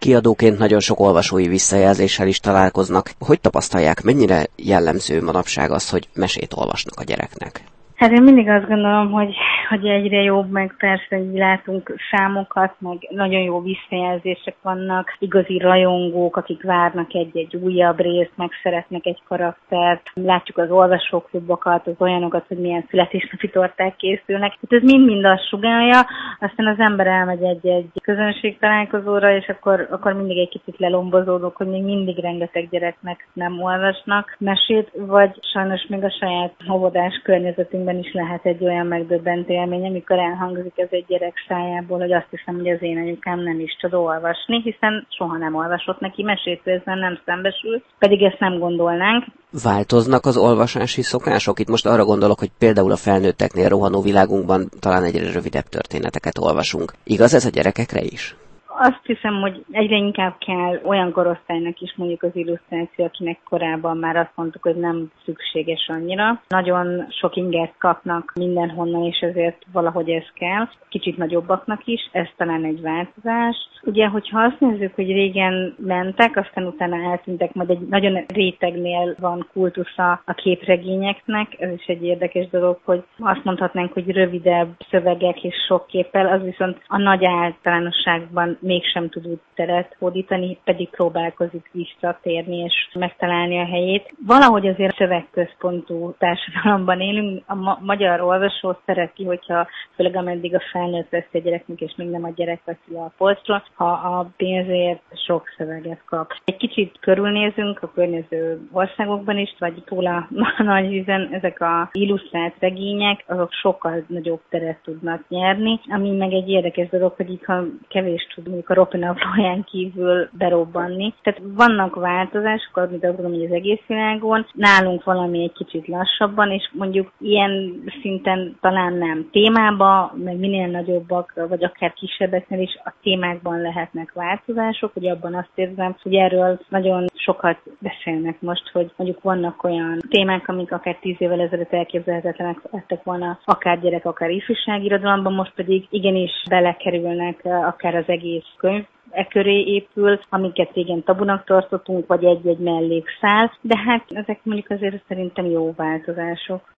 Kiadóként nagyon sok olvasói visszajelzéssel is találkoznak. Hogy tapasztalják, mennyire jellemző manapság az, hogy mesét olvasnak a gyereknek? Hát én mindig azt gondolom, hogy egyre jobb, meg persze így látunk számokat, meg nagyon jó visszajelzések vannak, igazi rajongók, akik várnak egy újabb részt, meg szeretnek egy karaktert. Látjuk az olvasóklubokat, az olyanokat, hogy milyen születésnapi torták készülnek. Hát ez mind-mind azt sugálja, aztán az ember elmegy egy közönségtalálkozóra, és akkor mindig egy kicsit lelombozódok, hogy még mindig rengeteg gyereknek nem olvasnak mesét, vagy sajnos még a saját óvodás környezetünkben is lehet egy olyan megdöbbentő élmény, amikor elhangzik ez egy gyerek szájából, hogy azt hiszem, hogy az én anyukám nem is tud olvasni, hiszen soha nem olvasott neki mesét, ezzel nem szembesül, pedig ezt nem gondolnánk. Változnak az olvasási szokások? Itt most arra gondolok, hogy például a felnőtteknél rohanó világunkban talán egyre rövidebb történeteket olvasunk. Igaz ez a gyerekekre is? Azt hiszem, hogy egyre inkább kell olyan korosztálynak is mondjuk az illusztráció, akinek korábban már azt mondtuk, hogy nem szükséges annyira. Nagyon sok ingert kapnak mindenhonnan, és ezért valahogy ez kell. Kicsit nagyobbaknak is, ez talán egy változás. Ugye, hogyha azt nézzük, hogy régen mentek, aztán utána eltűntek, majd egy nagyon rétegnél van kultusza a képregényeknek. Ez is egy érdekes dolog, hogy azt mondhatnánk, hogy rövidebb szövegek és sok képpel, az viszont a nagy általánosságban mégsem tud úgy teret hódítani, pedig próbálkozik visszatérni és megtalálni a helyét. Valahogy azért szövegközpontú társadalomban élünk. A magyar olvasó szereti, hogyha főleg ameddig a felnőtt veszi a gyereknek, és még nem a gyerek veszi a polcról, ha a pénzért sok szöveget kap. Egy kicsit körülnézünk a környező országokban is, vagy túl a nagy vízen, ezek a illusztrált regények, azok sokkal nagyobb teret tudnak nyerni, ami meg egy érdekes dolog, hogy itt, ha kevés tud mondjuk a ropinaplóján kívül berobbanni. Tehát vannak változások, amit azt gondolom, hogy az egész világon, nálunk valami egy kicsit lassabban, és mondjuk ilyen szinten talán nem témába, meg minél nagyobbak, vagy akár kisebbeknél is a témákban lehetnek változások, hogy abban azt érzem, hogy erről nagyon sokat beszélnek most, hogy mondjuk vannak olyan témák, amik akár 10 évvel ezelőtt elképzelhetetlenek lettek volna, akár gyerek, akár ifjúságirodalomban, most pedig igenis belekerülnek akár az egész könyv köré épül, amiket régen tabunak tartottunk, vagy egy-egy mellékszál, de hát ezek mondjuk azért szerintem jó változások.